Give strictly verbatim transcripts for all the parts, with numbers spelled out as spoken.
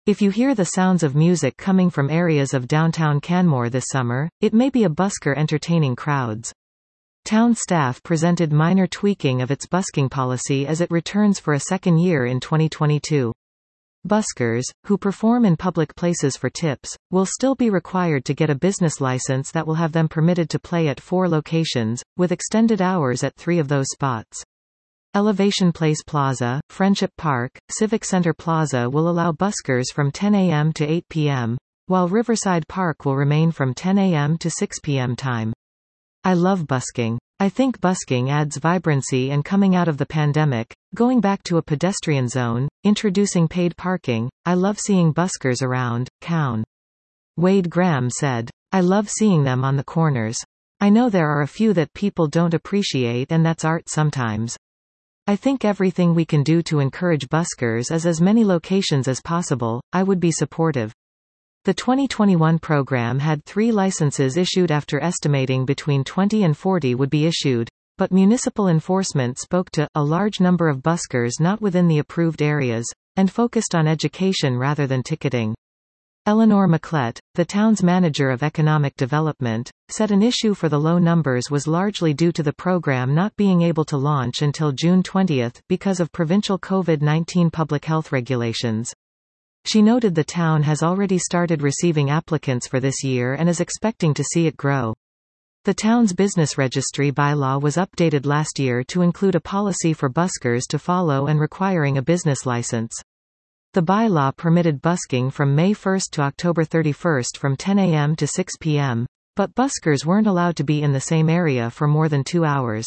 If you hear the sounds of music coming from areas of downtown Canmore this summer, it may be a busker entertaining crowds. Town staff presented minor tweaking of its busking policy as it returns for a second year in twenty twenty-two. Buskers, who perform in public places for tips, will still be required to get a business license that will have them permitted to play at four locations, with extended hours at three of those spots. Elevation Place Plaza, Friendship Park, Civic Center Plaza will allow buskers from ten a m to eight p m, while Riverside Park will remain from ten a m to six p m time. I love busking. I think busking adds vibrancy, and coming out of the pandemic, going back to a pedestrian zone, introducing paid parking, I love seeing buskers around, Cown. Wade Graham said. I love seeing them on the corners. I know there are a few that people don't appreciate, and that's art sometimes. I think everything we can do to encourage buskers as as many locations as possible, I would be supportive. The twenty twenty-one program had three licenses issued after estimating between twenty and forty would be issued, but municipal enforcement spoke to a large number of buskers not within the approved areas, and focused on education rather than ticketing. Eleanor McClett, the town's manager of economic development, said an issue for the low numbers was largely due to the program not being able to launch until June twentieth because of provincial COVID nineteen public health regulations. She noted the town has already started receiving applicants for this year and is expecting to see it grow. The town's business registry bylaw was updated last year to include a policy for buskers to follow and requiring a business license. The bylaw permitted busking from May first to October thirty-first from ten a m to six p m, but buskers weren't allowed to be in the same area for more than two hours.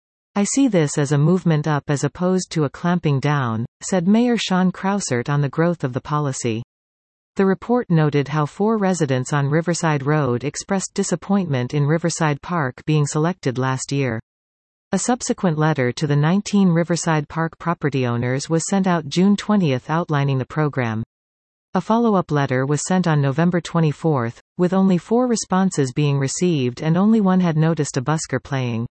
I see this as a movement up as opposed to a clamping down, said Mayor Sean Krausert on the growth of the policy. The report noted how four residents on Riverside Road expressed disappointment in Riverside Park being selected last year. A subsequent letter to the nineteen Riverside Park property owners was sent out June twentieth outlining the program. A follow-up letter was sent on November twenty-fourth, with only four responses being received and only one had noticed a busker playing.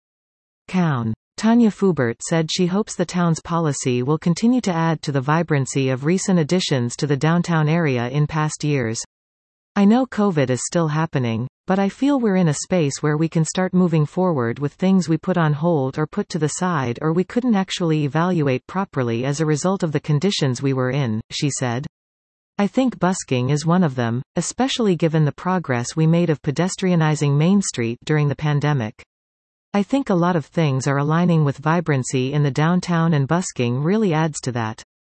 Cown. Tanya Fubert said she hopes the town's policy will continue to add to the vibrancy of recent additions to the downtown area in past years. I know COVID is still happening, but I feel we're in a space where we can start moving forward with things we put on hold or put to the side or we couldn't actually evaluate properly as a result of the conditions we were in, she said. I think busking is one of them, especially given the progress we made of pedestrianizing Main Street during the pandemic. I think a lot of things are aligning with vibrancy in the downtown, and busking really adds to that.